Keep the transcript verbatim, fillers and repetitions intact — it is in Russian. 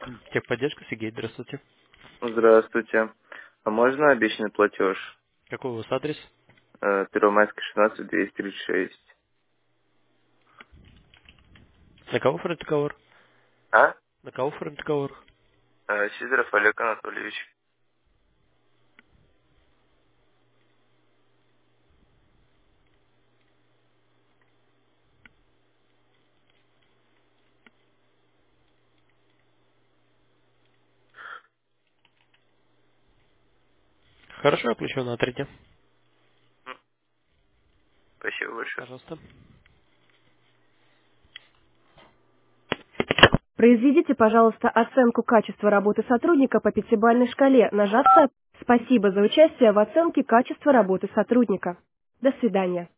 Техподдержка, Сергей, здравствуйте. Здравствуйте. А можно обещанный платеж? Какой у вас адрес? Э, Первомайская, шестнадцать, двести тридцать шесть. На кого оформлен договор? А? На кого оформлен договор? Э, Сидоров Олег Анатольевич. Хорошо, я включу на три дня. М, Спасибо большое. Пожалуйста. Произведите, пожалуйста, оценку качества работы сотрудника по пятибалльной шкале, нажав «Спасибо за участие в оценке качества работы сотрудника». До свидания.